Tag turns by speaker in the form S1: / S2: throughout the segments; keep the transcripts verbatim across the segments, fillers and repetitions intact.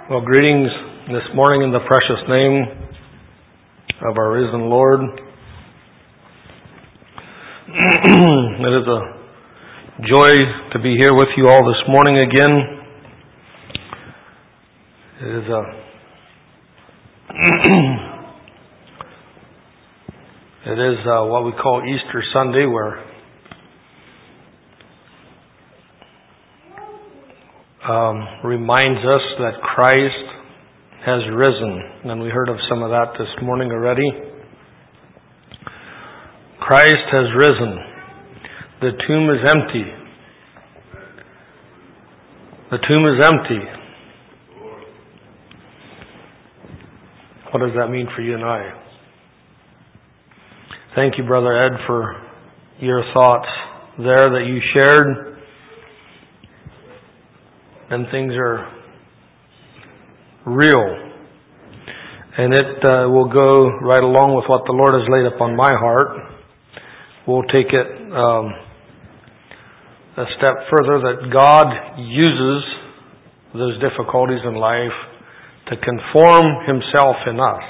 S1: Well, greetings this morning in the precious name of our risen Lord. It is a joy to be here with you all this morning again. It is a it is uh, what we call Easter Sunday, where Um, reminds us that Christ has risen. And we heard of some of that this morning already. Christ has risen. The tomb is empty. The tomb is empty. What does that mean for you and I? Thank you, Brother Ed, for your thoughts there that you shared. And things are real. And it uh, will go right along with what the Lord has laid upon my heart. We'll take it um, a step further, that God uses those difficulties in life to conform Himself in us.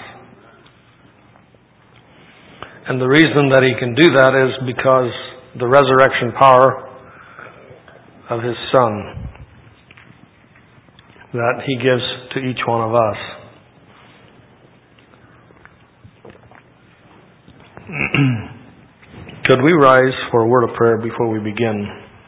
S1: And the reason that He can do that is because the resurrection power of His Son that He gives to each one of us. Could we rise for a word of prayer before we begin?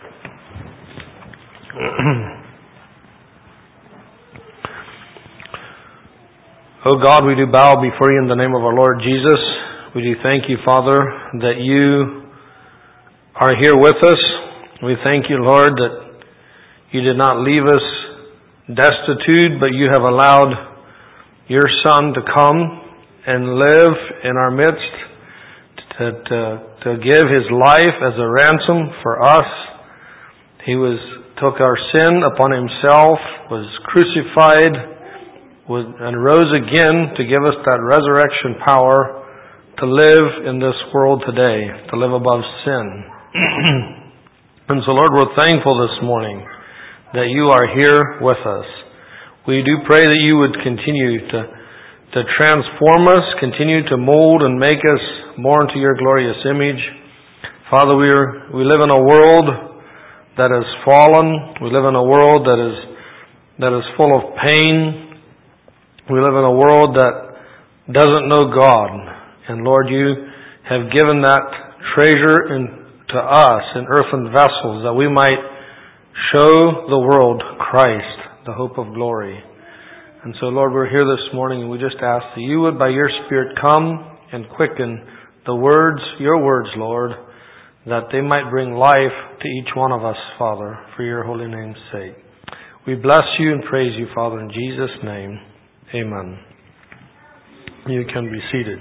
S1: Oh God, we do bow before You in the name of our Lord Jesus. We do thank You, Father, that You are here with us. We thank You, Lord, that You did not leave us destitute, but You have allowed Your Son to come and live in our midst, to, to, to give His life as a ransom for us. He was took our sin upon Himself, was crucified, was, and rose again to give us that resurrection power to live in this world today, to live above sin. And so, Lord, we're thankful this morning that You are here with us. We do pray that You would continue to, to transform us, continue to mold and make us more into Your glorious image. Father, we are, we live in a world that is fallen. We live in a world that is that is full of pain. We live in a world that doesn't know God. And Lord, You have given that treasure in, to us in earthen vessels, that we might show the world Christ, the hope of glory. And so, Lord, we're here this morning, and we just ask that You would, by Your Spirit, come and quicken the words, Your words, Lord, that they might bring life to each one of us, Father, for Your holy name's sake. We bless You and praise You, Father, in Jesus' name. Amen. You can be seated.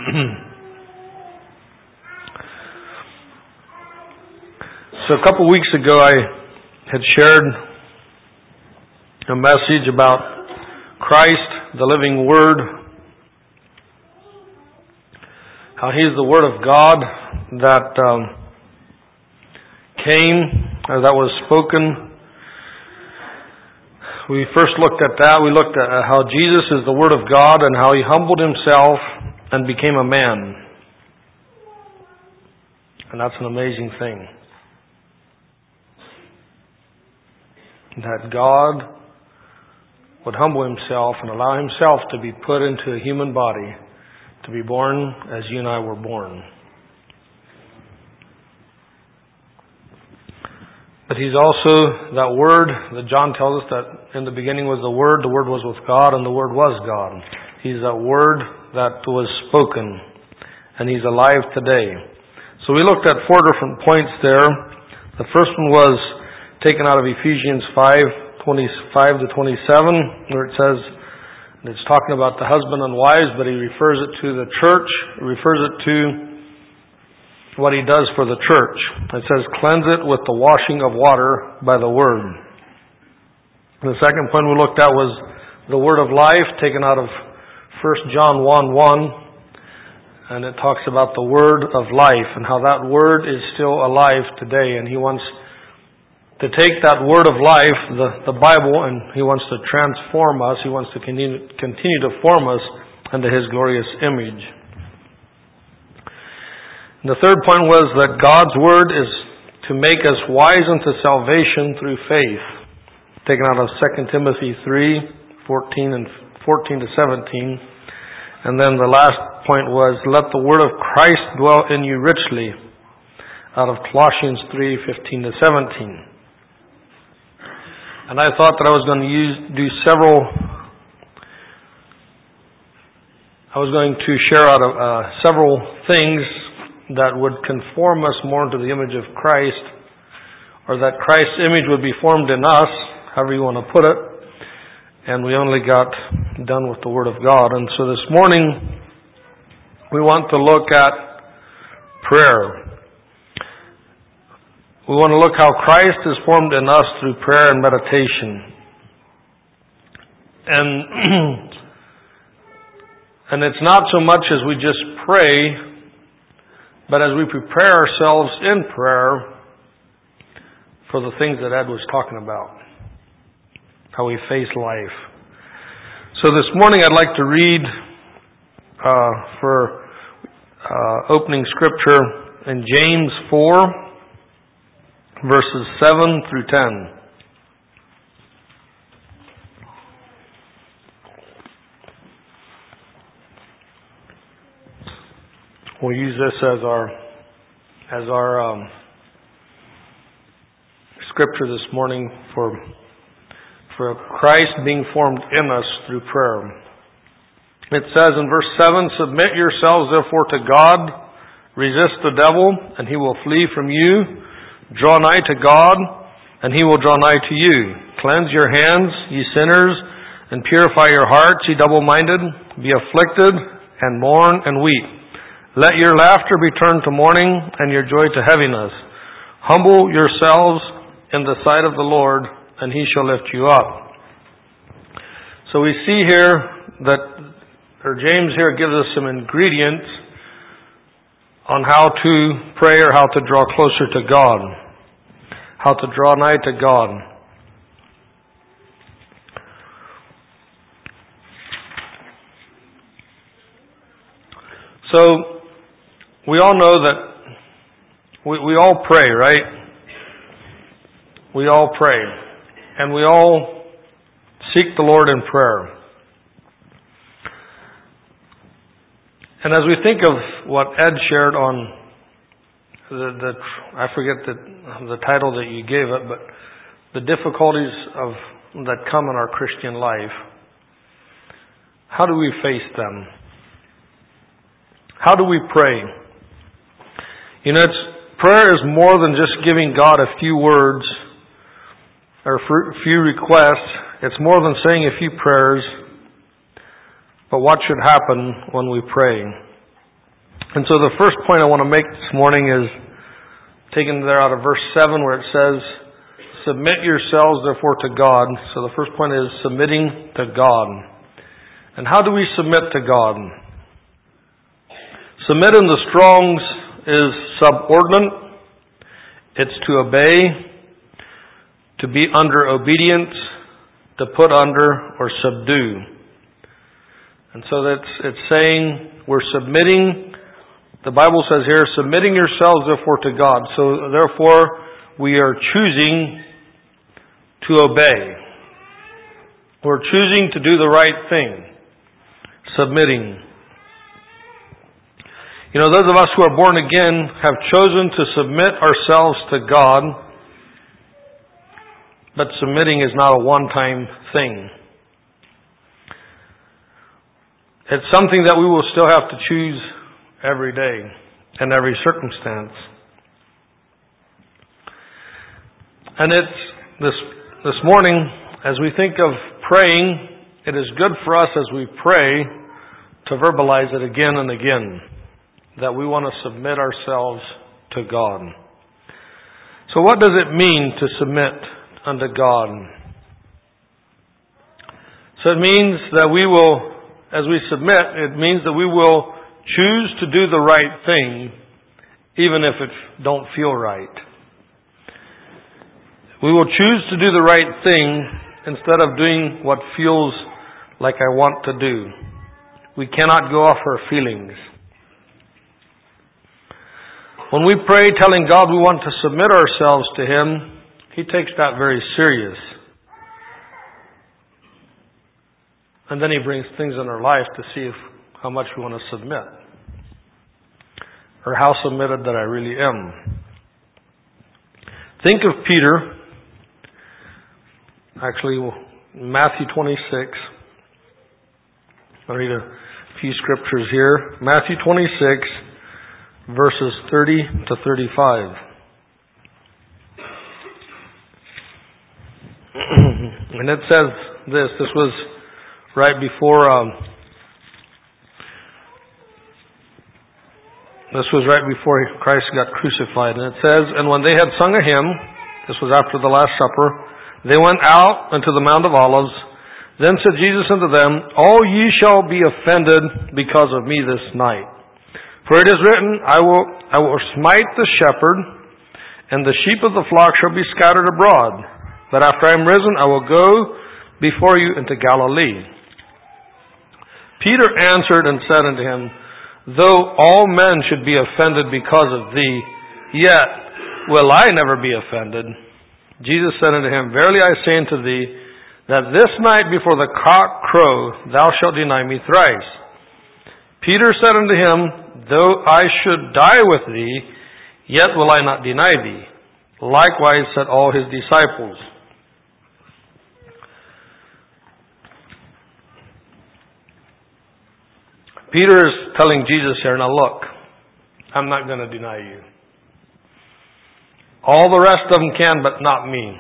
S1: So a couple weeks ago, I had shared a message about Christ, the living Word, how He's the Word of God that um, came, or that was spoken. We first looked at that. We looked at how Jesus is the Word of God and how He humbled Himself and became a man. And that's an amazing thing. That God would humble Himself and allow Himself to be put into a human body, to be born as you and I were born. But He's also that Word that John tells us that in the beginning was the Word, the Word was with God, and the Word was God. He's that Word that was spoken, and He's alive today. So we looked at four different points there. The first one was taken out of Ephesians five, twenty-five to twenty-seven, where it says, it's talking about the husband and wives, but he refers it to the church, refers it to what he does for the church. It says, cleanse it with the washing of water by the word. And the second point we looked at was the word of life, taken out of First John one one, and it talks about the word of life and how that word is still alive today, and He wants to take that word of life, the, the Bible, and He wants to transform us. He wants to continue, continue to form us into His glorious image. And the third point was that God's word is to make us wise unto salvation through faith. Taken out of Second Timothy three, fourteen and fourteen to seventeen. And then the last point was, let the word of Christ dwell in you richly, out of Colossians three, fifteen to seventeen. And I thought that I was going to use, do several, I was going to share out of uh, several things that would conform us more into the image of Christ, or that Christ's image would be formed in us, however you want to put it. And we only got done with the Word of God. And so this morning, we want to look at prayer. We want to look how Christ is formed in us through prayer and meditation. And, and it's not so much as we just pray, but as we prepare ourselves in prayer for the things that Ed was talking about, how we face life. So this morning I'd like to read uh, for uh, opening scripture in James four, verses seven through ten. We'll use this as our as our um, scripture this morning for for Christ being formed in us through prayer. It says in verse seven, submit yourselves therefore to God, resist the devil, and he will flee from you. Draw nigh to God, and he will draw nigh to you. Cleanse your hands, ye sinners, and purify your hearts, ye double-minded. Be afflicted, and mourn, and weep. Let your laughter be turned to mourning, and your joy to heaviness. Humble yourselves in the sight of the Lord, and He shall lift you up. So we see here that, or James here gives us some ingredients on how to pray or how to draw closer to God, how to draw nigh to God. So, we all know that we, we all pray, right? We all pray. And we all seek the Lord in prayer. And as we think of what Ed shared on the, the I forget the, the title that you gave it, but the difficulties of that come in our Christian life, how do we face them? How do we pray? You know, it's, prayer is more than just giving God a few words or a few requests. It's more than saying a few prayers. But what should happen when we pray? And so the first point I want to make this morning is taken there out of verse seven where it says, submit yourselves therefore to God. So the first point is submitting to God. And how do we submit to God? Submit in the Strong's is subordinate. It's to obey, to be under obedience, to put under or subdue. And so that's it's saying we're submitting. The Bible says here, submitting yourselves therefore to God. So therefore we are choosing to obey. We're choosing to do the right thing. Submitting. You know, those of us who are born again have chosen to submit ourselves to God, but submitting is not a one-time thing. It's something that we will still have to choose every day and every circumstance. And it's this this morning, as we think of praying, it is good for us as we pray to verbalize it again and again, that we want to submit ourselves to God. So what does it mean to submit unto God? So it means that we will, as we submit, it means that we will choose to do the right thing, even if it don't feel right. We will choose to do the right thing instead of doing what feels like I want to do. We cannot go off our feelings. When we pray telling God we want to submit ourselves to Him, He takes that very serious. And then He brings things in our life to see if, how much we want to submit. Or how submitted that I really am. Think of Peter. Actually, Matthew twenty-six. I'll read a few scriptures here. Matthew twenty-six, verses thirty to thirty-five. And it says this. This was right before... Um, This was right before Christ got crucified. And it says, "And when they had sung a hymn," this was after the Last Supper, "they went out unto the Mount of Olives. Then said Jesus unto them, All ye shall be offended because of me this night. For it is written, I will, I will smite the shepherd, and the sheep of the flock shall be scattered abroad. But after I am risen, I will go before you into Galilee." Peter answered and said unto him, "Though all men should be offended because of thee, yet will I never be offended." Jesus said unto him, "Verily I say unto thee, that this night before the cock crow, thou shalt deny me thrice." Peter said unto him, "Though I should die with thee, yet will I not deny thee." Likewise said all his disciples. Peter is telling Jesus here, "Now look, I'm not going to deny you. All the rest of them can, but not me."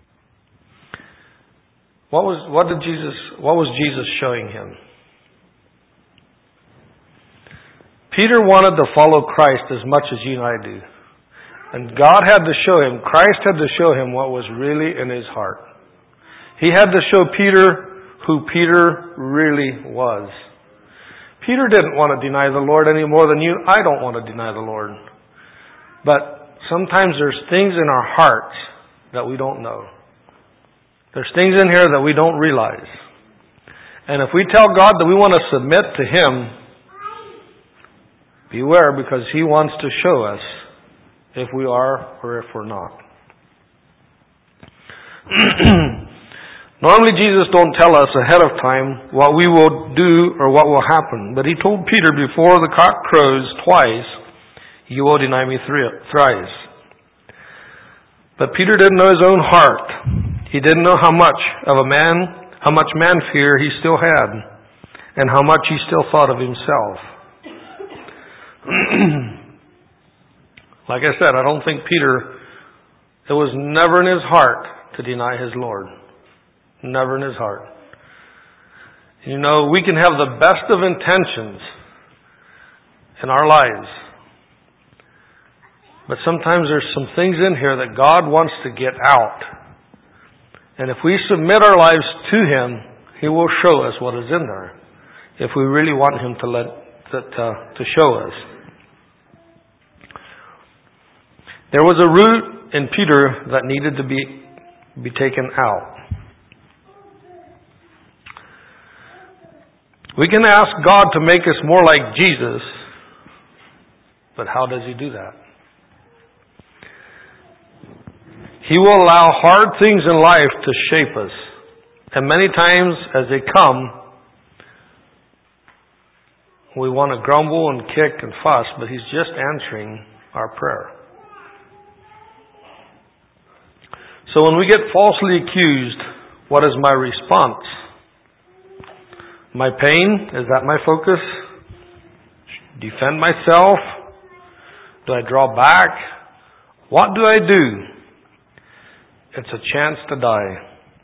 S1: What was what did Jesus what was Jesus showing him? Peter wanted to follow Christ as much as you and I do. And God had to show him, Christ had to show him what was really in his heart. He had to show Peter who Peter really was. Peter didn't want to deny the Lord any more than you. I don't want to deny the Lord. But sometimes there's things in our hearts that we don't know. There's things in here that we don't realize. And if we tell God that we want to submit to Him, beware, because He wants to show us if we are or if we're not. Normally Jesus don't tell us ahead of time what we will do or what will happen. But He told Peter before the cock crows twice, "You will deny me thrice." But Peter didn't know his own heart. He didn't know how much of a man, how much man fear he still had, and how much he still thought of himself. Like I said, I don't think Peter, it was never in his heart to deny his Lord. Never in his heart. You know, we can have the best of intentions in our lives. But sometimes there's some things in here that God wants to get out. And if we submit our lives to Him, He will show us what is in there. If we really want Him to let that, uh, to show us. There was a root in Peter that needed to be, be taken out. We can ask God to make us more like Jesus, but how does He do that? He will allow hard things in life to shape us. And many times as they come, we want to grumble and kick and fuss, but He's just answering our prayer. So when we get falsely accused, what is my response? My pain, is that my focus? Defend myself? Do I draw back? What do I do? It's a chance to die.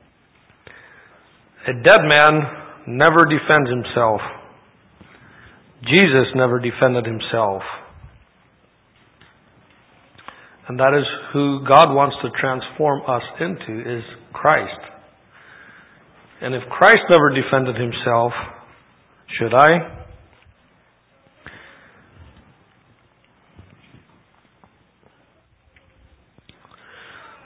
S1: A dead man never defends himself. Jesus never defended Himself. And that is who God wants to transform us into, is Christ. And if Christ never defended Himself, should I?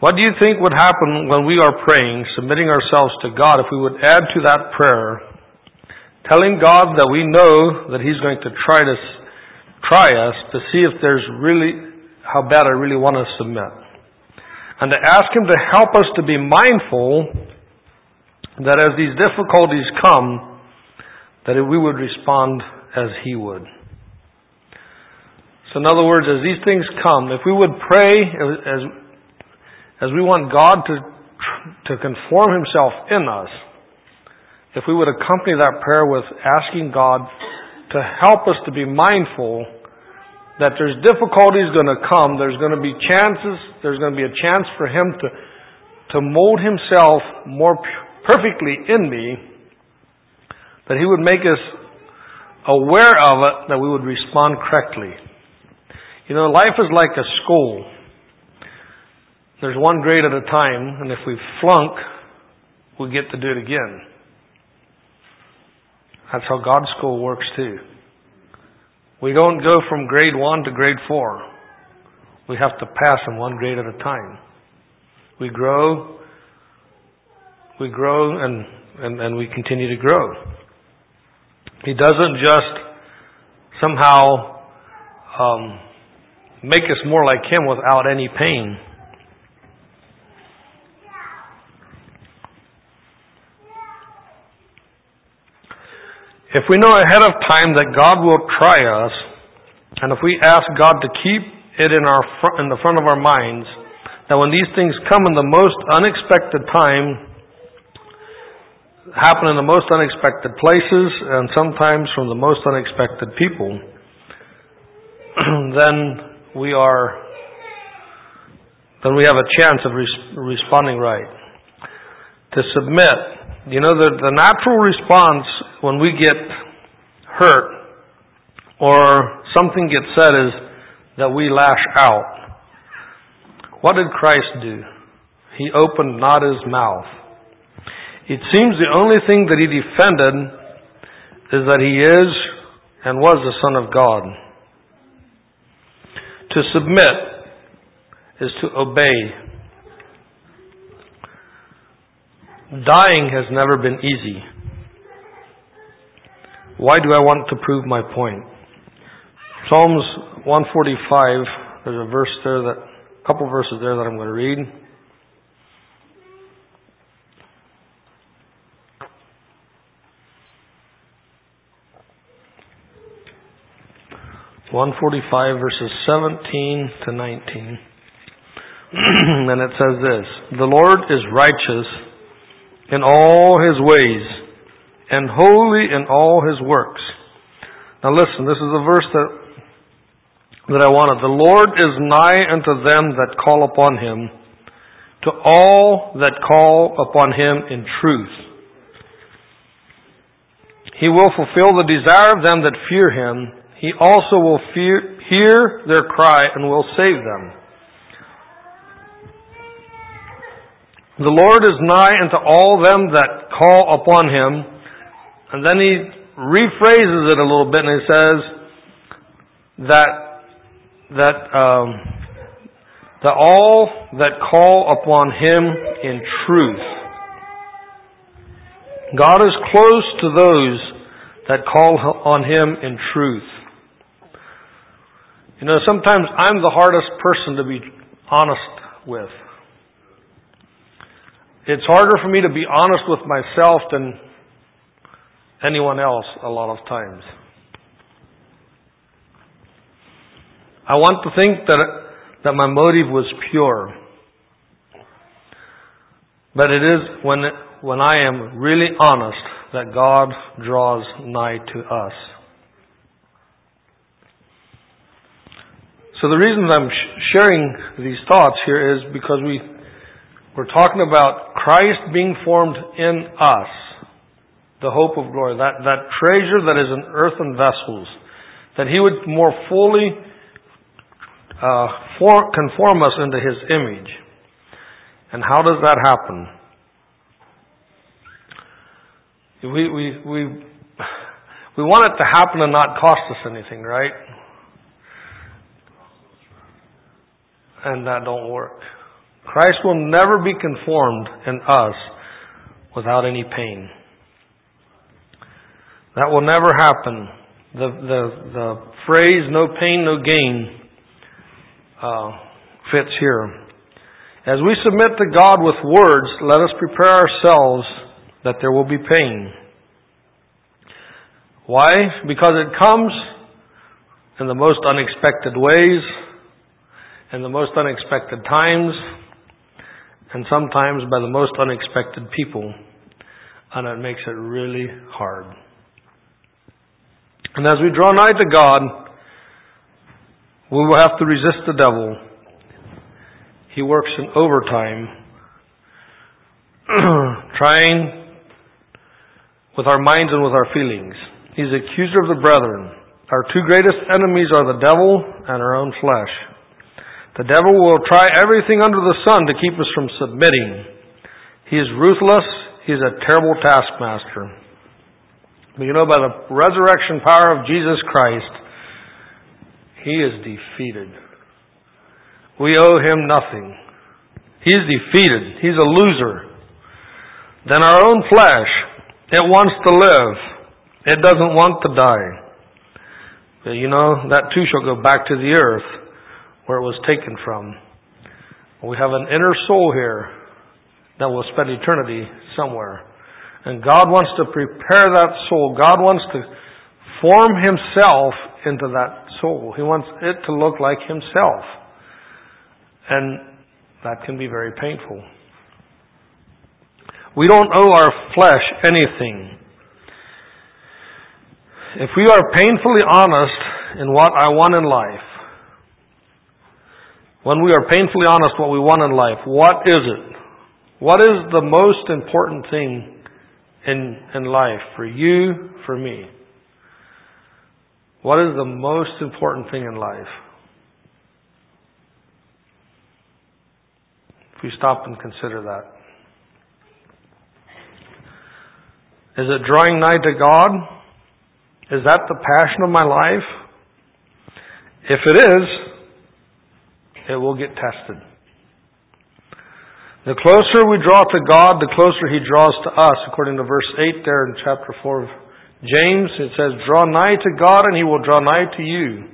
S1: What do you think would happen when we are praying, submitting ourselves to God, if we would add to that prayer, telling God that we know that He's going to try to try us to see if there's really how bad I really want to submit, and to ask Him to help us to be mindful that as these difficulties come, that we would respond as He would. So in other words, as these things come, if we would pray as as we want God to to conform Himself in us, if we would accompany that prayer with asking God to help us to be mindful that there's difficulties going to come, there's going to be chances, there's going to be a chance for Him to to mold Himself more perfectly in me, that He would make us aware of it, that we would respond correctly. You know, life is like a school. There's one grade at a time, and if we flunk, we get to do it again. That's how God's school works too. We don't go from grade one to grade four. We have to pass them one grade at a time. We grow, we grow, and, and, and we continue to grow. He doesn't just somehow um, make us more like Him without any pain. If we know ahead of time that God will try us, and if we ask God to keep it in our fr- in the front of our minds, that when these things come in the most unexpected time, happen in the most unexpected places, and sometimes from the most unexpected people, then we are, then we have a chance of res- responding right. To submit. You know, the, the natural response when we get hurt or something gets said is that we lash out. What did Christ do? He opened not His mouth. It seems the only thing that He defended is that He is and was the Son of God. To submit is to obey. Dying has never been easy. Why do I want to prove my point? Psalms one forty-five, there's a verse there, that a couple verses there that I'm going to read. one forty-five verses seventeen to nineteen. And it says this: The Lord is righteous in all His ways, and holy in all His works. Now listen, this is a verse that that I wanted. The Lord is nigh unto them that call upon Him, to all that call upon Him in truth. He will fulfill the desire of them that fear Him. He also will fear, hear their cry and will save them. The Lord is nigh unto all them that call upon Him. And then He rephrases it a little bit and He says that that um, that all that call upon Him in truth. God is close to those that call on Him in truth. You know, sometimes I'm the hardest person to be honest with. It's harder for me to be honest with myself than anyone else a lot of times. I want to think that that my motive was pure. But it is when it, when I am really honest that God draws nigh to us. So the reason I'm sh- sharing these thoughts here is because we We're talking about Christ being formed in us, the hope of glory, that, that treasure that is in earthen vessels, that He would more fully uh, for, conform us into His image. And how does that happen? We, we, we, we want it to happen and not cost us anything, right? And that don't work. Christ will never be conformed in us without any pain. That will never happen. The the the phrase "no pain, no gain" uh, fits here. As we submit to God with words, let us prepare ourselves that there will be pain. Why? Because it comes in the most unexpected ways, in the most unexpected times, and sometimes by the most unexpected people. And it makes it really hard. And as we draw nigh to God, we will have to resist the devil. He works in overtime, trying with our minds and with our feelings. He's the accuser of the brethren. Our two greatest enemies are the devil and our own flesh. The devil will try everything under the sun to keep us from submitting. He is ruthless. He is a terrible taskmaster. But you know, by the resurrection power of Jesus Christ, He is defeated. We owe Him nothing. He is defeated. He's a loser. Then our own flesh, it wants to live. It doesn't want to die. But you know, that too shall go back to the earth where it was taken from. We have an inner soul here that will spend eternity somewhere. And God wants to prepare that soul. God wants to form Himself into that soul. He wants it to look like Himself. And that can be very painful. We don't owe our flesh anything. If we are painfully honest in what I want in life, when we are painfully honest what we want in life, what is it? What is the most important thing in, in life for you, for me? What is the most important thing in life? If we stop and consider that. Is it drawing nigh to God? Is that the passion of my life? If it is, it will get tested. The closer we draw to God, the closer He draws to us. According to verse eight there in chapter four of James, it says, "Draw nigh to God and He will draw nigh to you."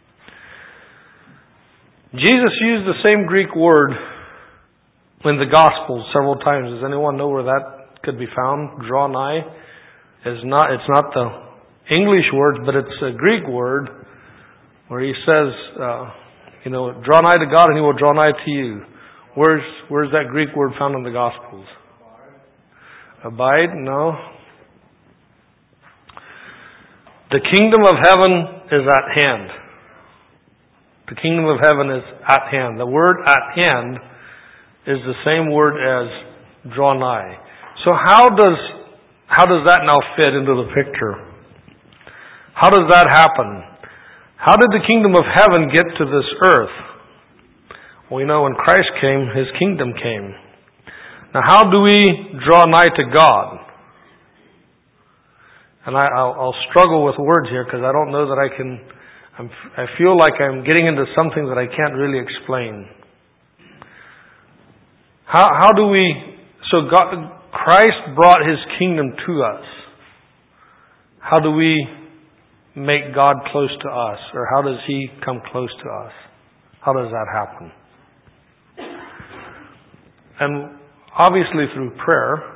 S1: Jesus used the same Greek word in the Gospels several times. Does anyone know where that could be found? Draw nigh is not, it's not the English word, but it's a Greek word where He says, uh, you know, draw nigh to God and He will draw nigh to you. Where's where's that Greek word found in the Gospels? Abide? Abide? No. The kingdom of heaven is at hand. The kingdom of heaven is at hand. The word at hand is the same word as draw nigh. So how does how does that now fit into the picture? How does that happen? How did the kingdom of heaven get to this earth? Well, you know, when Christ came, His kingdom came. Now, how do we draw nigh to God? And I, I'll, I'll struggle with words here because I don't know that I can. I'm, I feel like I'm getting into something that I can't really explain. How how do we? So God, Christ brought His kingdom to us. How do we make God close to us, or how does He come close to us? How does that happen? And obviously through prayer.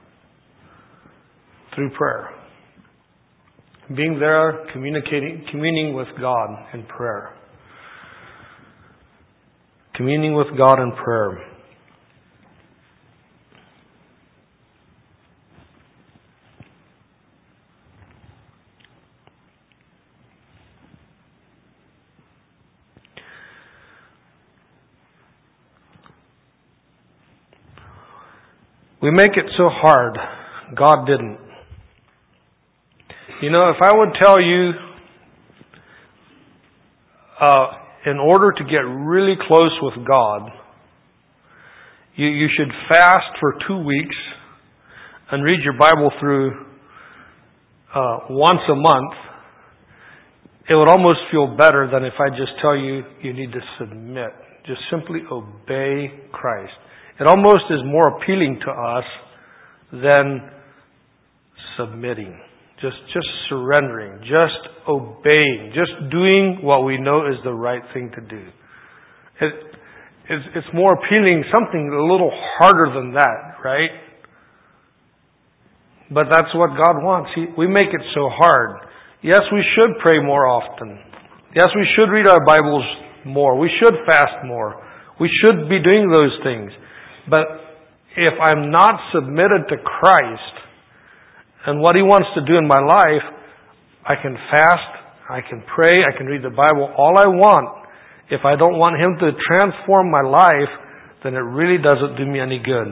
S1: Through prayer. Being there, communicating, communing with God in prayer. Communing with God in prayer. We make it so hard. God didn't. You know, if I would tell you, uh, in order to get really close with God, you, you should fast for two weeks and read your Bible through uh, once a month it would almost feel better than if I just tell you you need to submit. Just simply obey Christ. It almost is more appealing to us than submitting. Just just surrendering. Just obeying. Just doing what we know is the right thing to do. It, it's, it's more appealing, something a little harder than that, right? But that's what God wants. He, we make it so hard. Yes, we should pray more often. Yes, we should read our Bibles more. We should fast more. We should be doing those things. But if I'm not submitted to Christ and what He wants to do in my life, I can fast, I can pray, I can read the Bible all I want. If I don't want Him to transform my life, then it really doesn't do me any good.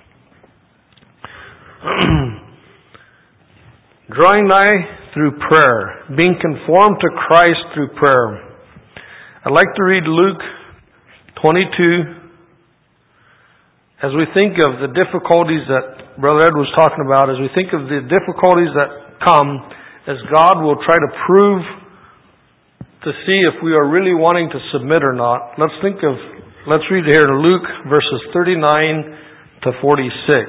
S1: Drawing nigh through prayer. Being conformed to Christ through prayer. I'd like to read Luke twenty-two. As we think of the difficulties that Brother Ed was talking about, as we think of the difficulties that come, as God will try to prove to see if we are really wanting to submit or not, let's think of, let's read here in Luke verses thirty-nine to forty-six.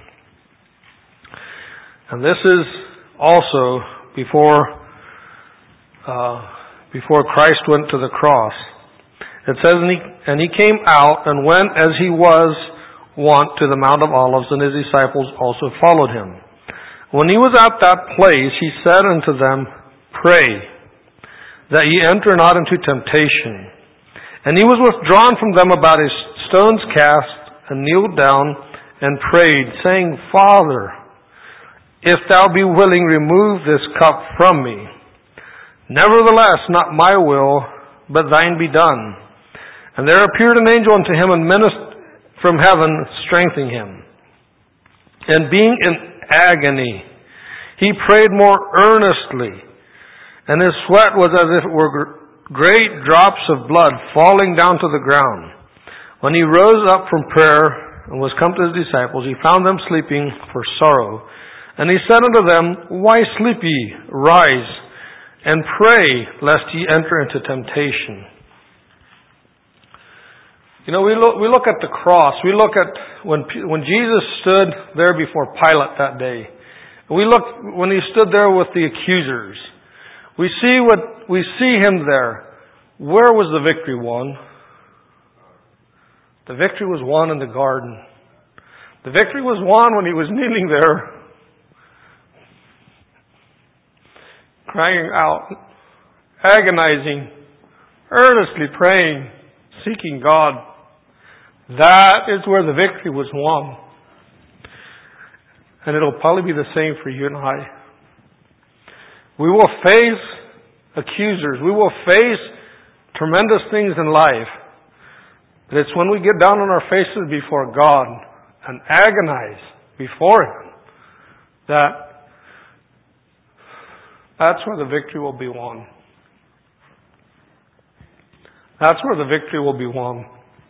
S1: And this is also before uh, before Christ went to the cross. It says, and he, and he came out and went as he was wont to the Mount of Olives, and his disciples also followed him. When he was at that place, he said unto them, Pray, that ye enter not into temptation. And he was withdrawn from them about a stone's cast, and kneeled down and prayed, saying, Father, if thou be willing, remove this cup from me. Nevertheless, not my will, but thine be done. And there appeared an angel unto him and ministered from heaven, strengthening him. And being in agony, he prayed more earnestly, and his sweat was as if it were great drops of blood falling down to the ground. When he rose up from prayer and was come to his disciples, he found them sleeping for sorrow. And he said unto them, Why sleep ye? Rise, and pray, lest ye enter into temptation. You know, we look, we look at the cross. We look at when when Jesus stood there before Pilate that day. We look when he stood there with the accusers. We see what we see him there. Where was the victory won? The victory was won in the garden. The victory was won when he was kneeling there, crying out, agonizing, earnestly praying, seeking God. That is where the victory was won. And it'll probably be the same for you and I. We will face accusers. We will face tremendous things in life. But it's when we get down on our faces before God and agonize before Him that that's where the victory will be won. That's where the victory will be won.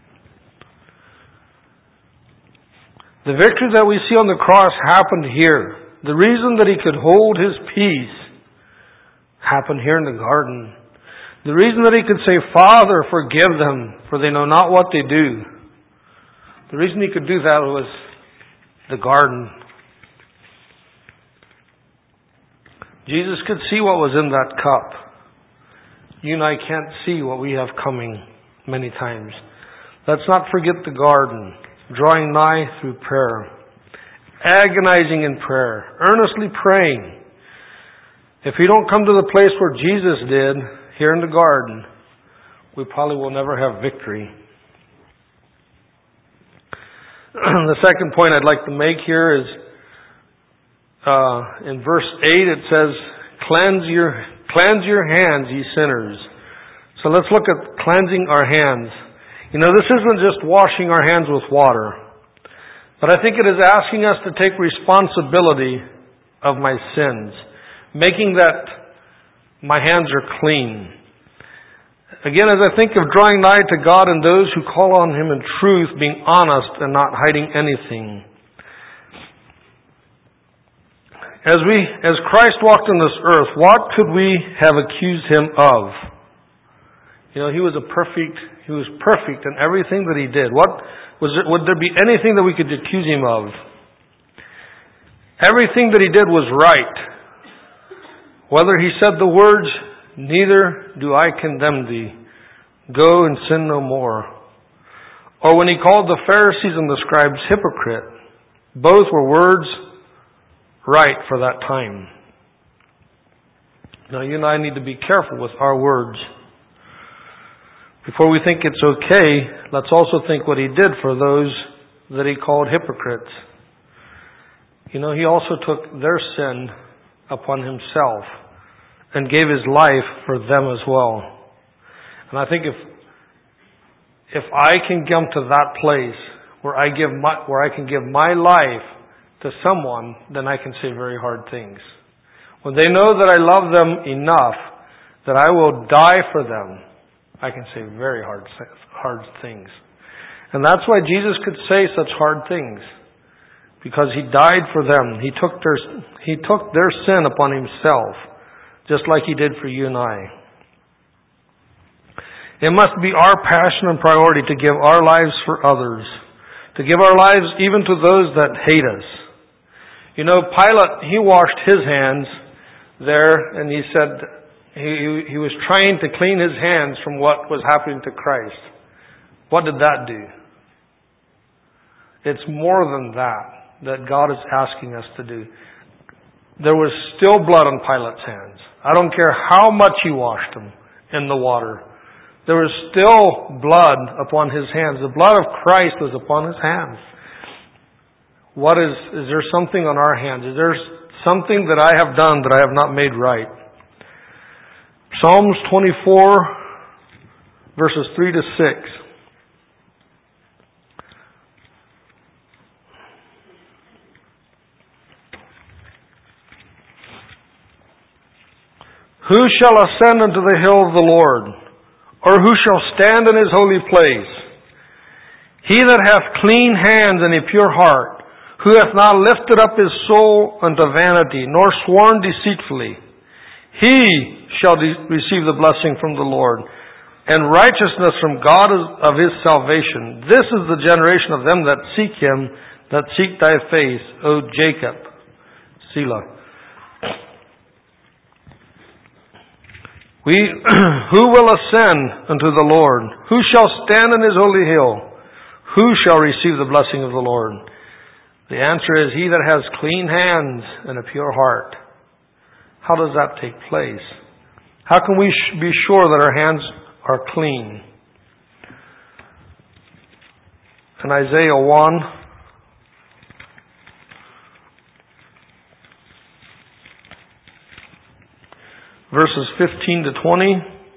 S1: The victory that we see on the cross happened here. The reason that He could hold His peace happened here in the garden. The reason that He could say, Father, forgive them, for they know not what they do. The reason He could do that was the garden. Jesus could see what was in that cup. You and I can't see what we have coming many times. Let's not forget the garden. Drawing nigh through prayer. Agonizing in prayer. Earnestly praying. If we don't come to the place where Jesus did, here in the garden, we probably will never have victory. The second point I'd like to make here is uh, in verse eight it says, Cleanse your, cleanse your hands, ye sinners. So let's look at cleansing our hands. You know, this isn't just washing our hands with water. But I think it is asking us to take responsibility of my sins. Making that my hands are clean. Again, as I think of drawing nigh to God and those who call on Him in truth, being honest and not hiding anything. As we, as Christ walked on this earth, what could we have accused Him of? You know, He was a perfect, He was perfect in everything that He did. What was there, would there be anything that we could accuse Him of? Everything that He did was right. Whether He said the words, "Neither do I condemn thee, go and sin no more," or when He called the Pharisees and the scribes hypocrite, both were words right for that time. Now you and I need to be careful with our words. Before we think it's okay, let's also think what He did for those that He called hypocrites. You know, He also took their sin upon Himself and gave His life for them as well. And I think if if I can come to that place where I give my, where I can give my life to someone, then I can say very hard things. When they know that I love them enough that I will die for them, I can say very hard hard things. And that's why Jesus could say such hard things, because He died for them. He took their He took their sin upon Himself, just like He did for you and I. It must be our passion and priority to give our lives for others, to give our lives even to those that hate us. You know, Pilate, he washed his hands there, and he said he, he was trying to clean his hands from what was happening to Christ. What did that do? It's more than that that God is asking us to do. There was still blood on Pilate's hands. I don't care how much he washed them in the water. There was still blood upon His hands. The blood of Christ was upon His hands. What is, is there something on our hands? Is there something that I have done that I have not made right? Psalms twenty-four, verses three to six. Who shall ascend unto the hill of the Lord? Or who shall stand in His holy place? He that hath clean hands and a pure heart, who hath not lifted up his soul unto vanity, nor sworn deceitfully, he shall de- receive the blessing from the Lord, and righteousness from God of His salvation. This is the generation of them that seek Him, that seek Thy face, O Jacob. Selah. We, who will ascend unto the Lord? Who shall stand in His holy hill? Who shall receive the blessing of the Lord? The answer is he that has clean hands and a pure heart. How does that take place? How can we be sure that our hands are clean? In Isaiah one, verses fifteen to twenty,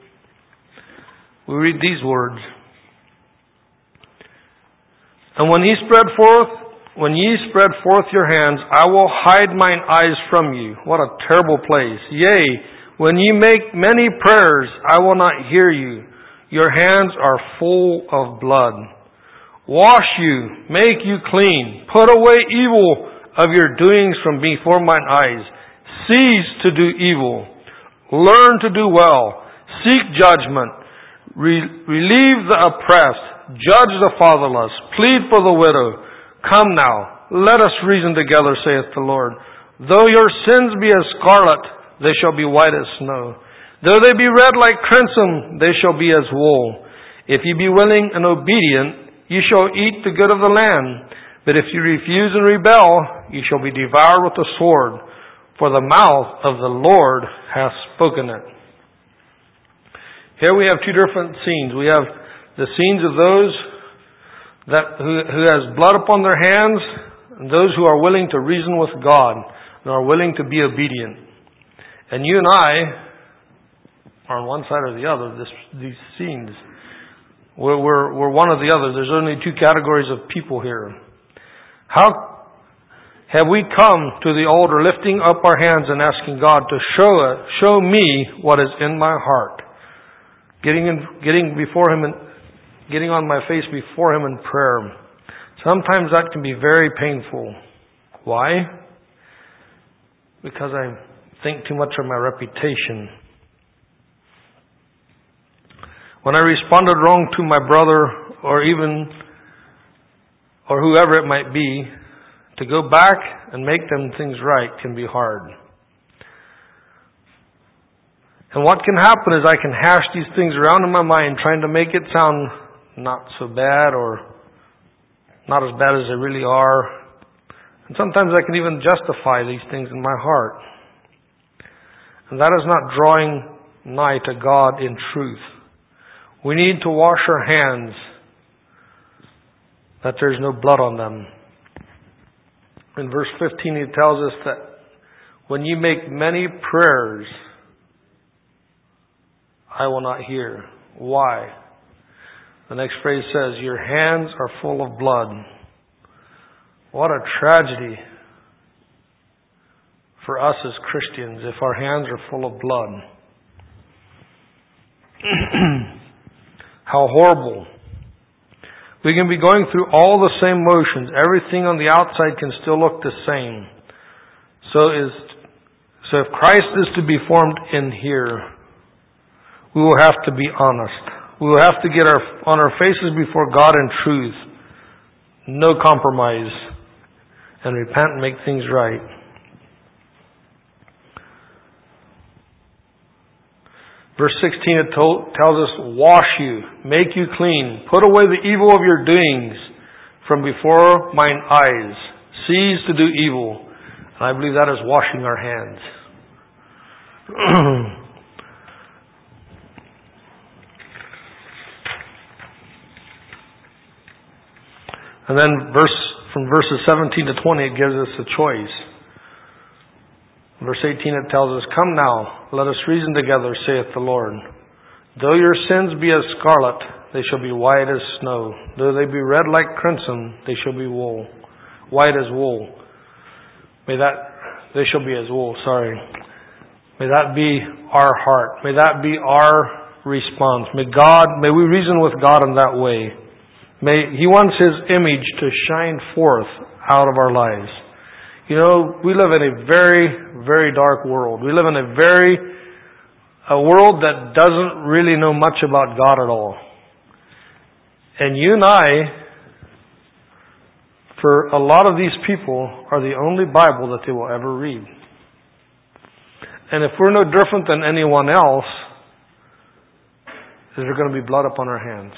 S1: we read these words. And when ye spread forth, when ye spread forth your hands, I will hide mine eyes from you. What a terrible place. Yea, when ye make many prayers, I will not hear you. Your hands are full of blood. Wash you, make you clean. Put away evil of your doings from before mine eyes. Cease to do evil. Learn to do well. Seek judgment. Re- relieve the oppressed. Judge the fatherless. Plead for the widow. Come now, let us reason together, saith the Lord. Though your sins be as scarlet, they shall be white as snow. Though they be red like crimson, they shall be as wool. If ye be willing and obedient, ye shall eat the good of the land. But if you refuse and rebel, ye shall be devoured with the sword. For the mouth of the Lord hath spoken it. Here we have two different scenes. We have the scenes of those that who, who has blood upon their hands, and those who are willing to reason with God and are willing to be obedient. And you and I are on one side or the other of this, these scenes. We're, we're, we're one or the other. There's only two categories of people here. How have we come to the altar lifting up our hands and asking God to show it, show me what is in my heart? Getting in, getting before Him and getting on my face before Him in prayer. Sometimes that can be very painful. Why? because I think too much of my reputation. When I responded wrong to my brother, or even, or whoever it might be, to go back and make them things right can be hard. And what can happen is I can hash these things around in my mind, trying to make it sound not so bad or not as bad as they really are. And sometimes I can even justify these things in my heart. And that is not drawing nigh to God in truth. We need to wash our hands that there's no blood on them. In verse fifteen, he tells us that when you make many prayers, I will not hear. Why? The next phrase says, your hands are full of blood. What a tragedy for us as Christians if our hands are full of blood. How horrible. We can be going through all the same motions. Everything on the outside can still look the same. So is so if Christ is to be formed in here, we will have to be honest. We will have to get our on our faces before God in truth. No compromise. And repent and make things right. Verse sixteen, it told, tells us, wash you, make you clean, put away the evil of your doings from before mine eyes. Cease to do evil. And I believe that is washing our hands. And then verse from verses seventeen to twenty, it gives us a choice. Verse eighteen, it tells us, come now, let us reason together, saith the Lord. Though your sins be as scarlet, they shall be white as snow. Though they be red like crimson, they shall be wool, white as wool. May that, they shall be as wool, sorry. May that be our heart. May that be our response. May God, may we reason with God in that way. May He wants His image to shine forth out of our lives. You know, we live in a very, very dark world. We live in a very, a world that doesn't really know much about God at all. And you and I, for a lot of these people, are the only Bible that they will ever read. And if we're no different than anyone else, is there going to be blood upon our hands?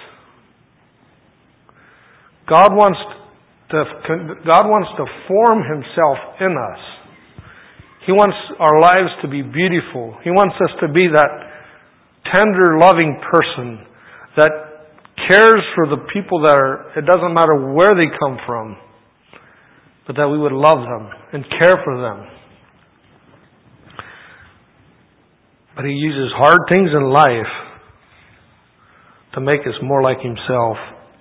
S1: God wants to, God wants to form Himself in us. He wants our lives to be beautiful. He wants us to be that tender, loving person that cares for the people that are, it doesn't matter where they come from, but that we would love them and care for them. But He uses hard things in life to make us more like Himself.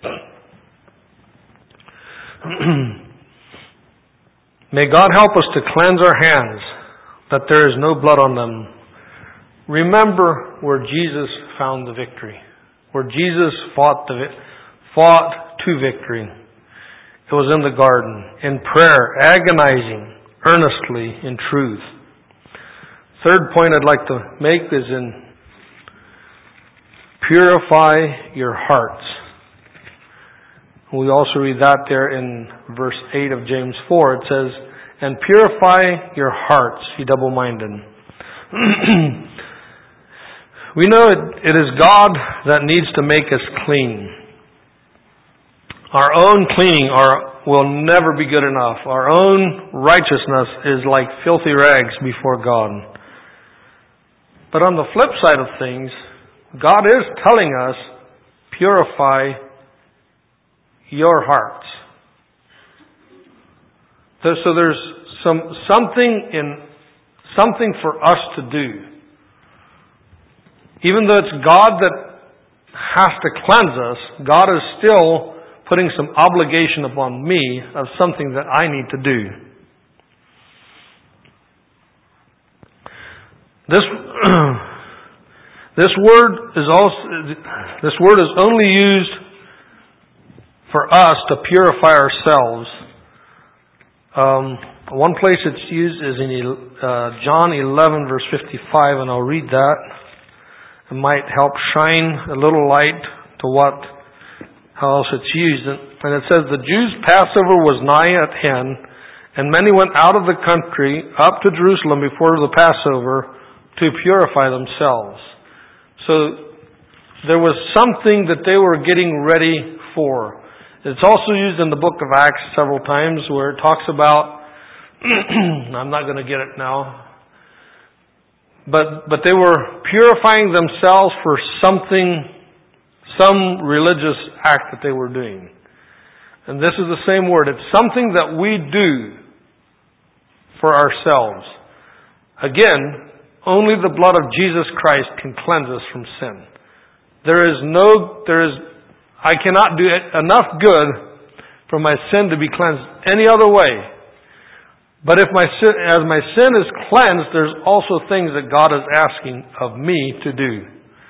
S1: May God help us to cleanse our hands, that there is no blood on them. Remember where Jesus found the victory, where Jesus fought the fought to victory. It was in the garden, in prayer, agonizing, earnestly, in truth. Third point I'd like to make is in purify your hearts. We also read that there in verse eight of James four. It says, and purify your hearts, ye double-minded. We know it, it is God that needs to make us clean. Our own cleaning our, will never be good enough. Our own righteousness is like filthy rags before God. But on the flip side of things, God is telling us, purify your hearts. So there's some something in something for us to do. Even though it's God that has to cleanse us, God is still putting some obligation upon me of something that I need to do. This this word is also this word is only used for us to purify ourselves. Um, One place it's used is in uh, John eleven, verse fifty-five, and I'll read that. It might help shine a little light to what, how else it's used. And it says, the Jews' Passover was nigh at hand, and many went out of the country up to Jerusalem before the Passover to purify themselves. So there was something that they were getting ready for. It's also used in the book of Acts several times where it talks about, I'm not going to get it now, but but they were purifying themselves for something, some religious act that they were doing. And this is the same word. It's something that we do for ourselves. Again, only the blood of Jesus Christ can cleanse us from sin. There is no, there is, I cannot do enough good for my sin to be cleansed any other way. But if my sin, as my sin is cleansed, there's also things that God is asking of me to do.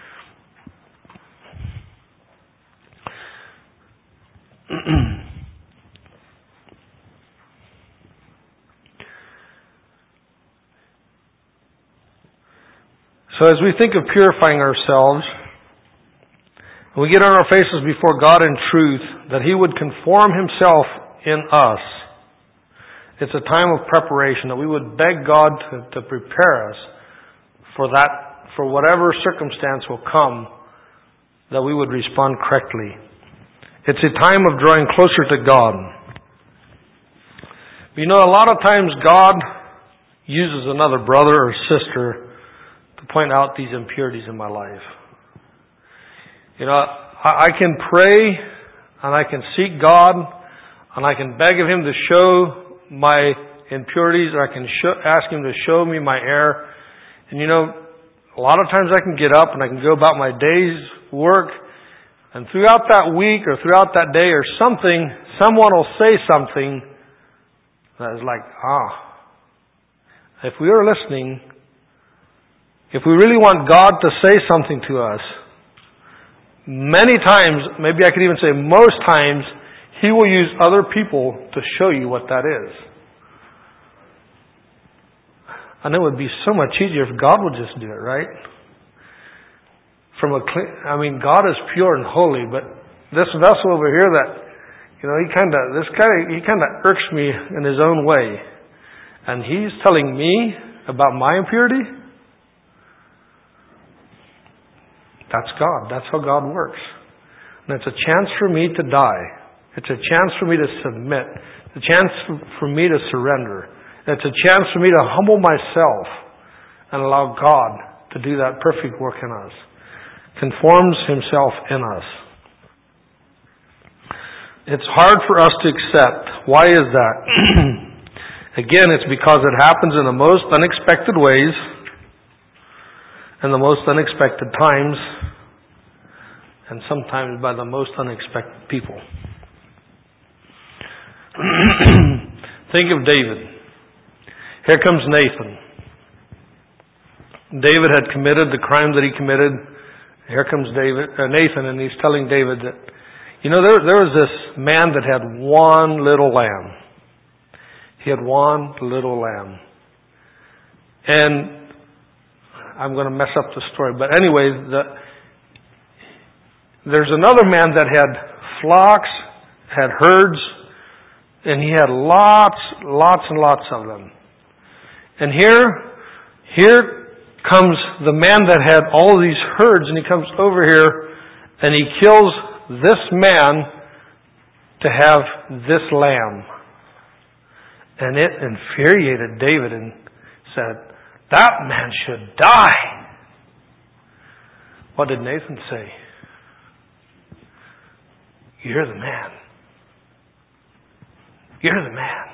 S1: So as we think of purifying ourselves, we get on our faces before God in truth, that He would conform Himself in us. It's a time of preparation, that we would beg God to, to prepare us for that, for whatever circumstance will come, that we would respond correctly. It's a time of drawing closer to God. You know, a lot of times God uses another brother or sister to point out these impurities in my life. You know, I, I can pray and I can seek God and I can beg of Him to show my impurities, or I can show, ask Him to show me my error. And you know, a lot of times I can get up and I can go about my day's work, and throughout that week or throughout that day or something, someone will say something that is like, ah, if we are listening, if we really want God to say something to us, many times, maybe I could even say most times, He will use other people to show you what that is. And it would be so much easier if God would just do it, right? From a clean, I mean, God is pure and holy, but this vessel over here that, you know, he kind of, this guy, he kind of irks me in his own way. And he's telling me about my impurity? That's God. That's how God works. And it's a chance for me to die. It's a chance for me to submit. It's a chance for me to surrender. It's a chance for me to humble myself and allow God to do that perfect work in us. Conforms Himself in us. It's hard for us to accept. Why is that? Again, it's because it happens in the most unexpected ways and the most unexpected times, and sometimes by the most unexpected people. Think of David. Here comes Nathan. David had committed the crime that he committed. Here comes David, uh, Nathan, and he's telling David that, you know, there, there was this man that had one little lamb. He had one little lamb. And I'm going to mess up the story, but anyway, the, there's another man that had flocks, had herds, and he had lots, lots and lots of them. And here, here comes the man that had all these herds, and he comes over here and he kills this man to have this lamb. And it infuriated David and said, that man should die. What did Nathan say? You're the man. You're the man.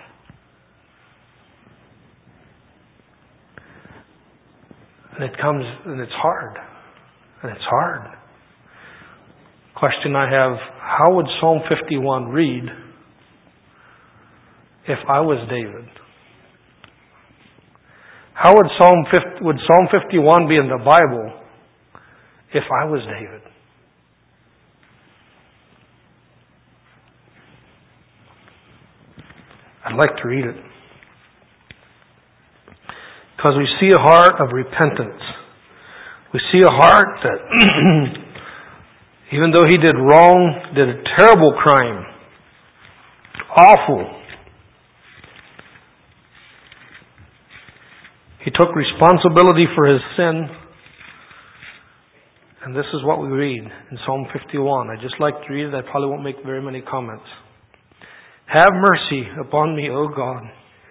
S1: And it comes, and it's hard. And it's hard. Question I have, how would Psalm fifty-one read if I was David? How would Psalm fifty, would Psalm fifty-one be in the Bible if I was David? I'd like to read it. Because we see a heart of repentance. We see a heart that, even though he did wrong, did a terrible crime, awful, he took responsibility for his sin. And this is what we read in Psalm fifty-one. I just like to read it. I probably won't make very many comments. Have mercy upon me, O God,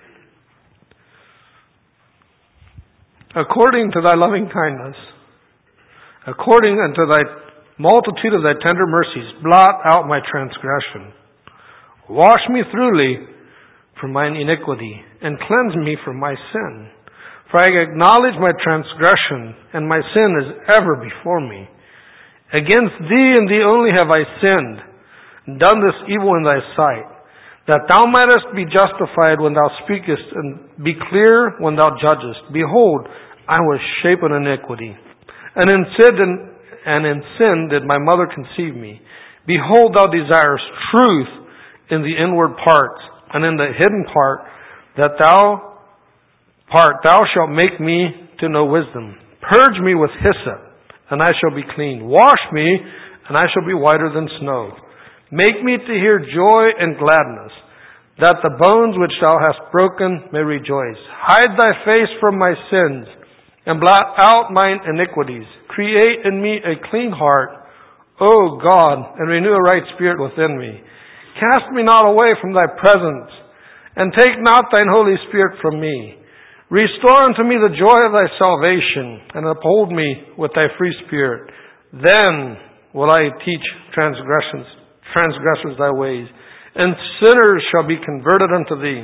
S1: according to thy loving kindness, according unto thy multitude of thy tender mercies, blot out my transgression. Wash me thoroughly from mine iniquity, and cleanse me from my sin. For I acknowledge my transgression, and my sin is ever before me. Against thee and thee only have I sinned, and done this evil in thy sight, that thou mightest be justified when thou speakest, and be clear when thou judgest. Behold, I was shapen in iniquity, and in sin, and in sin did my mother conceive me. Behold, thou desirest truth in the inward parts, and in the hidden part, that thou part thou shalt make me to know wisdom. Purge me with hyssop, and I shall be clean. Wash me, and I shall be whiter than snow. Make me to hear joy and gladness, that the bones which thou hast broken may rejoice. Hide thy face from my sins, and blot out mine iniquities. Create in me a clean heart, O God, and renew a right spirit within me. Cast me not away from thy presence, and take not thine Holy Spirit from me. Restore unto me the joy of thy salvation, and uphold me with thy free spirit. Then will I teach transgressions, transgressors thy ways, and sinners shall be converted unto thee.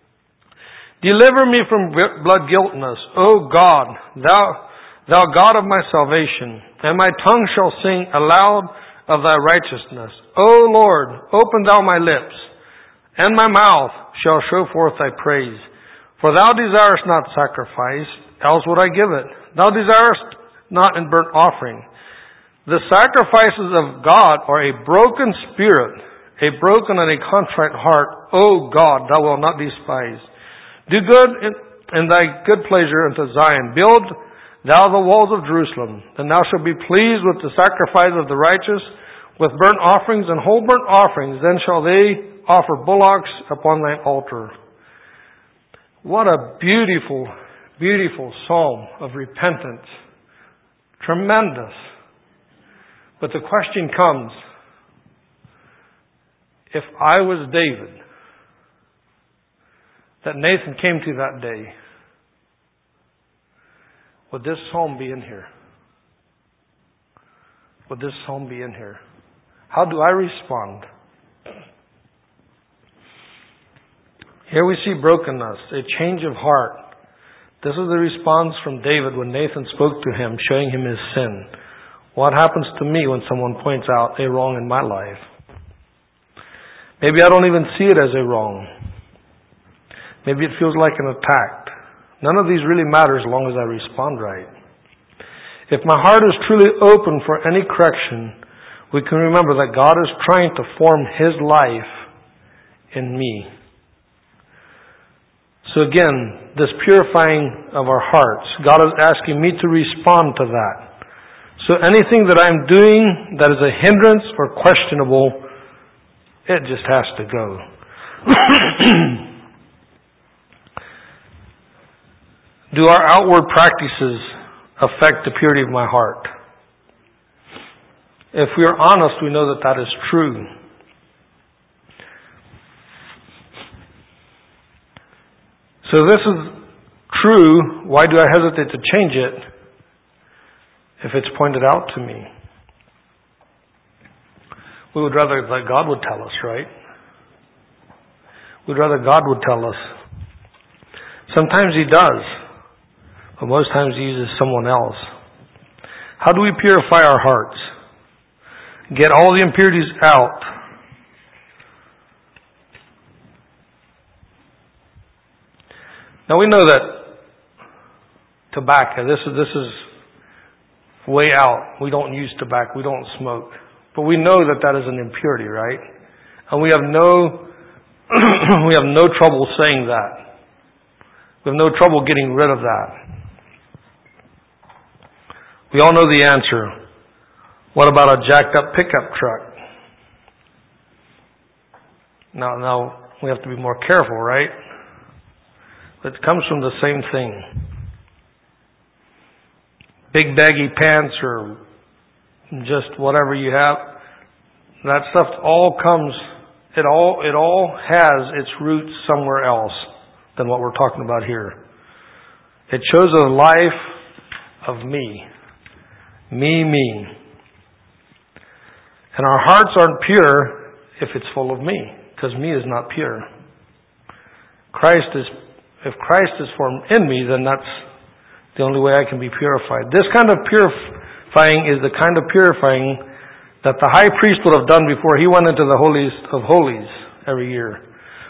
S1: Deliver me from blood guiltness, O God, thou, thou God of my salvation, and my tongue shall sing aloud of thy righteousness. O Lord, open thou my lips, and my mouth shall show forth thy praise. For thou desirest not sacrifice, else would I give it. Thou desirest not in burnt offering. The sacrifices of God are a broken spirit, a broken and a contrite heart. O God, thou wilt not despise. Do good in, in thy good pleasure unto Zion. Build thou the walls of Jerusalem. Then thou shalt be pleased with the sacrifice of the righteous, with burnt offerings and whole burnt offerings. Then shall they offer bullocks upon thine altar. What a beautiful, beautiful psalm of repentance. Tremendous. But the question comes, if I was David, that Nathan came to that day, would this psalm be in here? Would this psalm be in here? How do I respond? Here we see brokenness, a change of heart. This is the response from David when Nathan spoke to him, showing him his sin. What happens to me when someone points out a wrong in my life? Maybe I don't even see it as a wrong. Maybe it feels like an attack. None of these really matters as long as I respond right. If my heart is truly open for any correction, we can remember that God is trying to form His life in me. So again, this purifying of our hearts, God is asking me to respond to that. So anything that I'm doing that is a hindrance or questionable, it just has to go. Do our outward practices affect the purity of my heart? If we are honest, we know that that is true. So this is true. Why do I hesitate to change it if it's pointed out to me? We would rather that God would tell us, right? We'd rather God would tell us. Sometimes He does, but most times He uses someone else. How do we purify our hearts? Get all the impurities out. Now we know that tobacco, this is, this is way out. We don't use tobacco. We don't smoke. But we know that that is an impurity, right? And we have no, we have no trouble saying that. We have no trouble getting rid of that. We all know the answer. What about a jacked up pickup truck? Now, now we have to be more careful, right? It comes from the same thing. Big baggy pants or just whatever you have. That stuff all comes, it all, it all has its roots somewhere else than what we're talking about here. It shows a life of me. Me, me. And our hearts aren't pure if it's full of me, because me is not pure. Christ is, if Christ is formed in me, then that's the only way I can be purified. This kind of purifying is the kind of purifying that the high priest would have done before he went into the holiest of holies every year.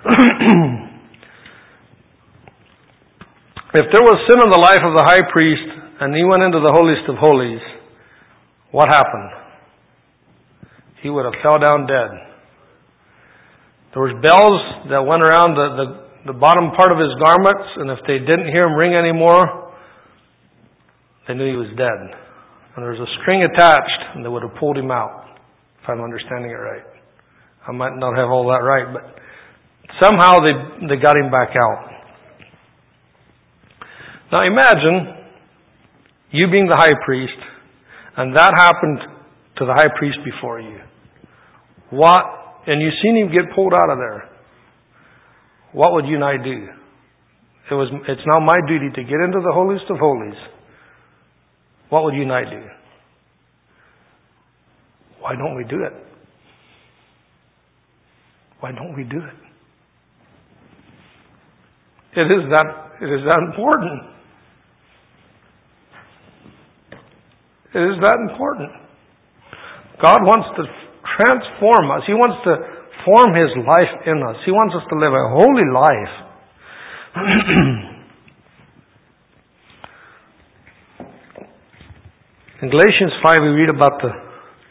S1: If there was sin in the life of the high priest and he went into the holiest of holies, what happened? He would have fell down dead. There was bells that went around the, the, the bottom part of his garments, and if they didn't hear him ring anymore, they knew he was dead. And there was a string attached, and they would have pulled him out, if I'm understanding it right. I might not have all that right, but somehow they they got him back out. Now imagine you being the high priest, and that happened to the high priest before you. What? And you've seen him get pulled out of there. What would you and I do? It was. It's now my duty to get into the holiest of holies. What would you and I do? Why don't we do it? Why don't we do it? It is that. It is that important. It is that important. God wants to transform us. He wants to form His life in us. He wants us to live a holy life. In Galatians five we read about the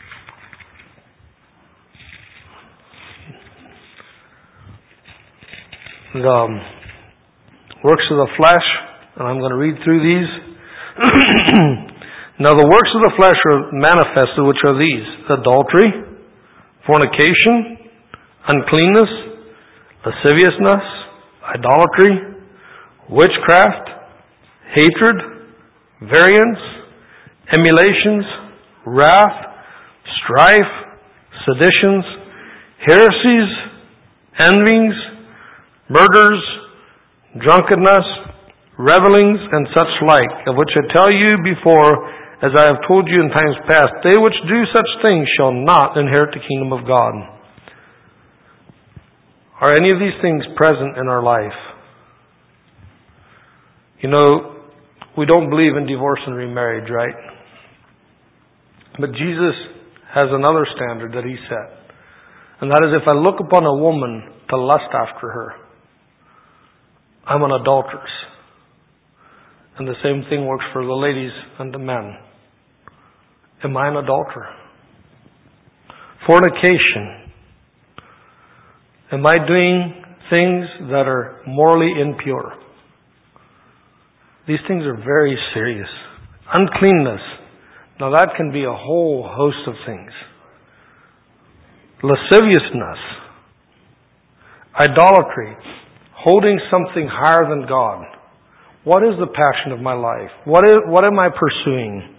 S1: the um, works of the flesh, and I'm going to read through these. Now the works of the flesh are manifested, which are these: adultery, fornication, uncleanness, lasciviousness, idolatry, witchcraft, hatred, variance, emulations, wrath, strife, seditions, heresies, envyings, murders, drunkenness, revelings, and such like, of which I tell you before, as I have told you in times past, they which do such things shall not inherit the kingdom of God. Are any of these things present in our life? You know, we don't believe in divorce and remarriage, right? But Jesus has another standard that He set. And that is, if I look upon a woman to lust after her, I'm an adulteress. And the same thing works for the ladies and the men. Am I an adulterer? Fornication. Am I doing things that are morally impure? These things are very serious. Uncleanness. Now that can be a whole host of things. Lasciviousness. Idolatry. Holding something higher than God. What is the passion of my life? What is, what am I pursuing?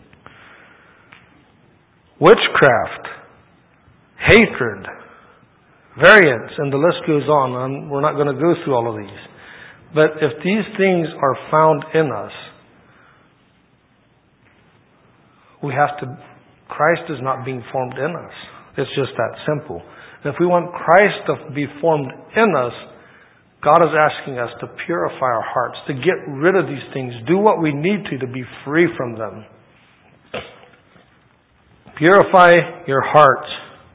S1: Witchcraft, hatred, variance, and the list goes on. And we're not going to go through all of these. But if these things are found in us, we have to, Christ is not being formed in us. It's just that simple. And if we want Christ to be formed in us, God is asking us to purify our hearts, to get rid of these things, do what we need to to be free from them. Purify your hearts.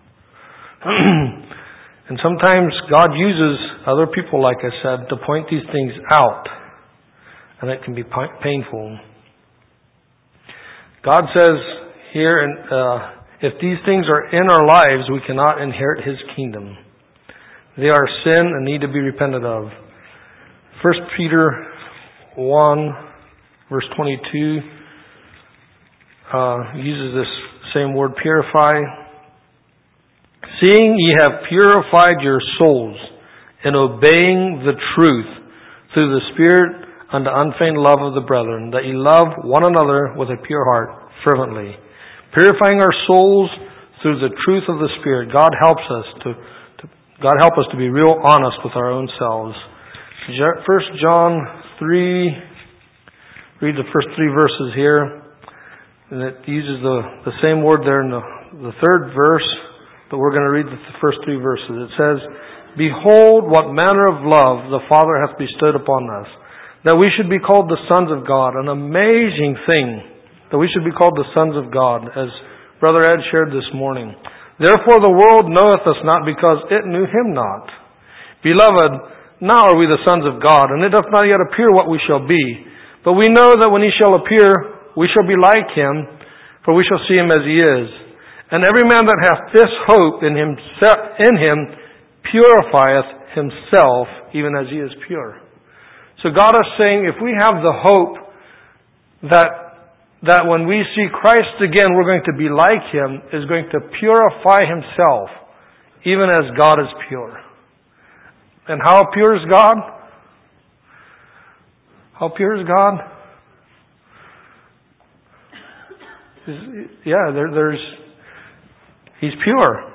S1: And sometimes God uses other people, like I said, to point these things out. And it can be painful. God says here, uh, if these things are in our lives, we cannot inherit His kingdom. They are sin and need to be repented of. First Peter one, verse twenty-two, uh, uses this same word, purify. Seeing ye have purified your souls in obeying the truth through the Spirit unto unfeigned love of the brethren, that ye love one another with a pure heart fervently. Purifying our souls through the truth of the Spirit. God helps us to, to God help us to be real honest with our own selves. First John three, read the first three verses here. And it uses the, the same word there in the, the third verse, but we're going to read the first three verses. It says, Behold, what manner of love the Father hath bestowed upon us, that we should be called the sons of God. An amazing thing, that we should be called the sons of God, as Brother Ed shared this morning. Therefore the world knoweth us not, because it knew Him not. Beloved, now are we the sons of God, and it doth not yet appear what we shall be. But we know that when He shall appear, we shall be like Him, for we shall see Him as He is. And every man that hath this hope in him, in him purifieth himself, even as he is pure. So God is saying, if we have the hope that that when we see Christ again, we're going to be like Him, is going to purify Himself, even as God is pure. And how pure is God? How pure is God? Yeah, there, there's He's pure.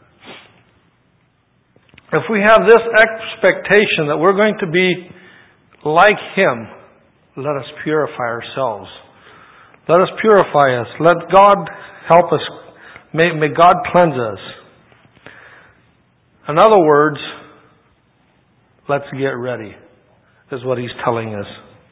S1: If we have this expectation that we're going to be like Him, let us purify ourselves. Let us purify us. Let God help us. May, may God cleanse us. In other words, let's get ready, is what He's telling us.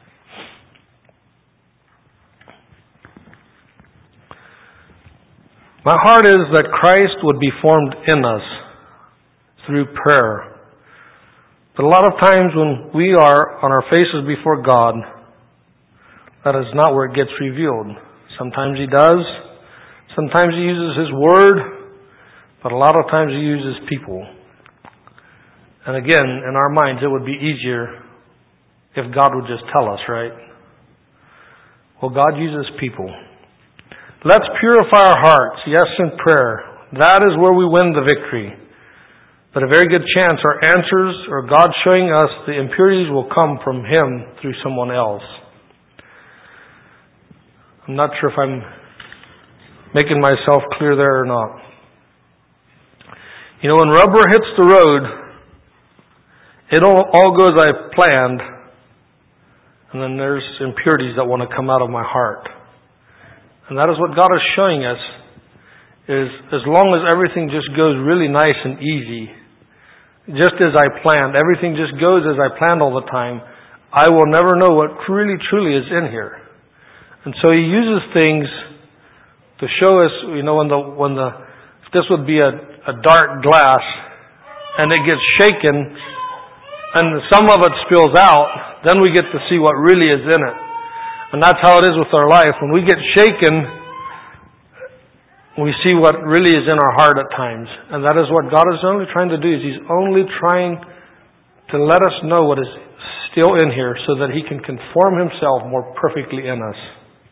S1: My heart is that Christ would be formed in us through prayer. But a lot of times when we are on our faces before God, that is not where it gets revealed. Sometimes He does. Sometimes He uses His Word. But a lot of times He uses people. And again, in our minds, it would be easier if God would just tell us, right? Well, God uses people. Let's purify our hearts, yes, in prayer. That is where we win the victory. But a very good chance our answers or God showing us the impurities will come from Him through someone else. I'm not sure if I'm making myself clear there or not. You know, when rubber hits the road, it all, all goes as I planned, and then there's impurities that want to come out of my heart. And that is what God is showing us, is as long as everything just goes really nice and easy, just as I planned, everything just goes as I planned all the time, I will never know what really truly is in here. And so He uses things to show us, you know, when the, when the, if this would be a, a dark glass, and it gets shaken, and some of it spills out, then we get to see what really is in it. And that's how it is with our life. When we get shaken, we see what really is in our heart at times. And that is what God is only trying to do, is He's only trying to let us know what is still in here so that He can conform Himself more perfectly in us.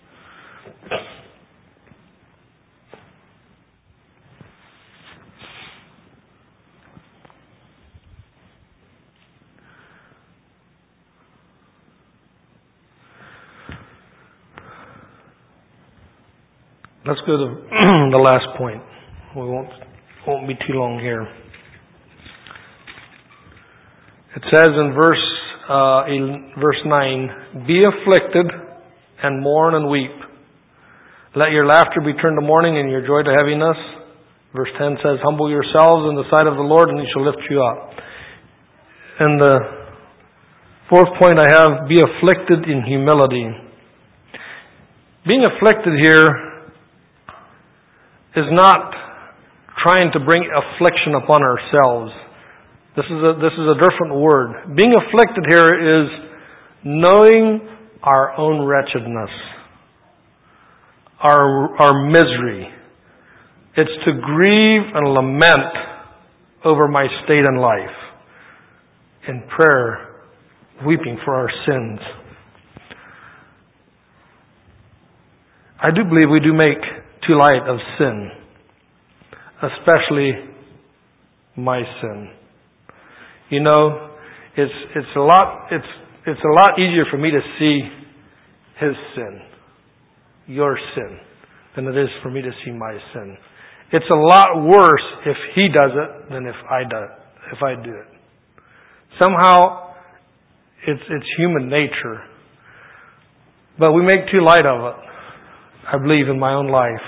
S1: Let's go to the last point. We won't won't be too long here. It says in verse uh, in verse nine, "Be afflicted and mourn and weep. Let your laughter be turned to mourning and your joy to heaviness." Verse ten says, "Humble yourselves in the sight of the Lord, and He shall lift you up." And the fourth point I have, be afflicted in humility. Being afflicted here is not trying to bring affliction upon ourselves. This is a, this is a different word. Being afflicted here is knowing our own wretchedness, our, our misery. It's to grieve and lament over my state in life. In prayer, weeping for our sins. I do believe we do make too light of sin, especially my sin. You know, it's it's a lot it's it's a lot easier for me to see his sin, your sin, than it is for me to see my sin. It's a lot worse if he does it than if I do if I do it. Somehow it's it's human nature. But we make too light of it, I believe, in my own life.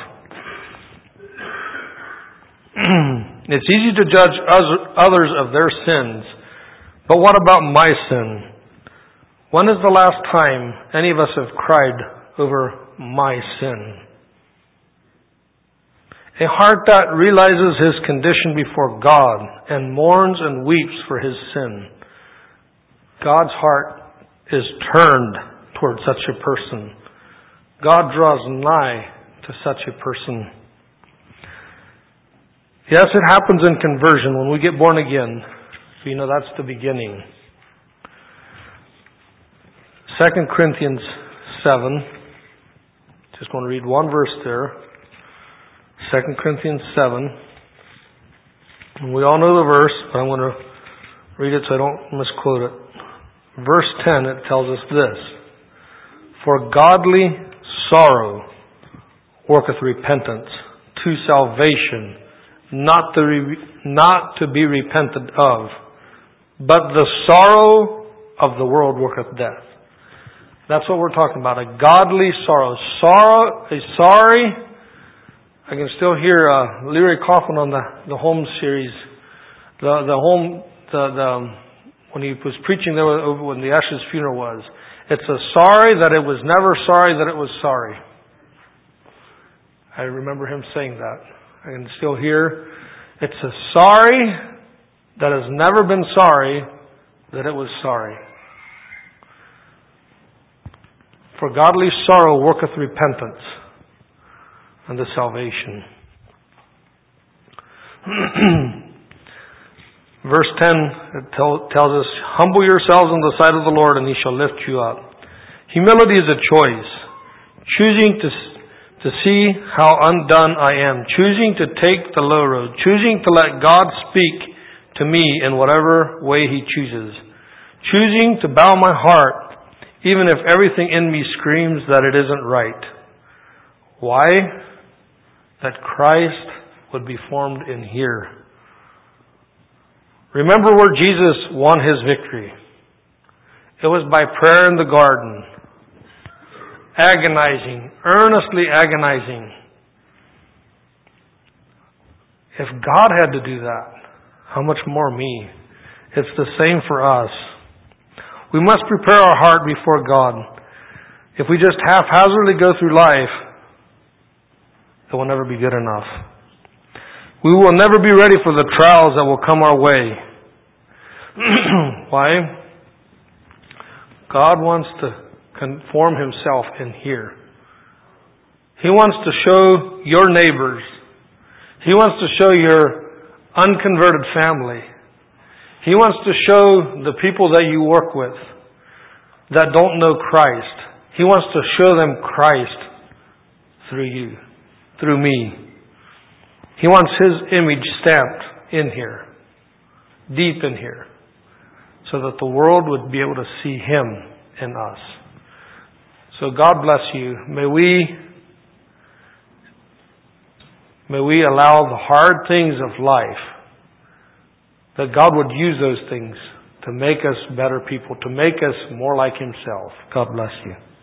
S1: It's easy to judge others of their sins, but what about my sin? When is the last time any of us have cried over my sin? A heart that realizes his condition before God and mourns and weeps for his sin. God's heart is turned toward such a person. God draws nigh to such a person. Yes, it happens in conversion when we get born again. So you know that's the beginning. Second Corinthians seven. Just want to read one verse there. Second Corinthians seven. And we all know the verse, but I'm going to read it so I don't misquote it. Verse ten, it tells us this. For godly sorrow worketh repentance to salvation, not to, re- not to be repented of, but the sorrow of the world worketh death. That's what we're talking about, a godly sorrow. Sorrow, a sorry, I can still hear uh, Leary Coughlin on the, the home series, the, the home, the, the, when he was preaching there when the Ashes funeral was. It's a sorry that it was never sorry that it was sorry. I remember him saying that. I can still hear. It's a sorry that has never been sorry that it was sorry. For godly sorrow worketh repentance unto salvation. Verse ten it tell, tells us, humble yourselves in the sight of the Lord, and he shall lift you up. Humility is a choice. Choosing to, to see how undone I am. Choosing to take the low road. Choosing to let God speak to me in whatever way he chooses. Choosing to bow my heart, even if everything in me screams that it isn't right. Why? That Christ would be formed in here. Remember where Jesus won his victory. It was by prayer in the garden. Agonizing, earnestly agonizing. If God had to do that, how much more me? It's the same for us. We must prepare our heart before God. If we just haphazardly go through life, it will never be good enough. We will never be ready for the trials that will come our way. Why? God wants to conform himself in here. He wants to show your neighbors. He wants to show your unconverted family. He wants to show the people that you work with that don't know Christ. He wants to show them Christ through you, through me. He wants his image stamped in here, deep in here, so that the world would be able to see him in us. So God bless you. May we, may we allow the hard things of life, that God would use those things to make us better people, to make us more like himself. God bless you.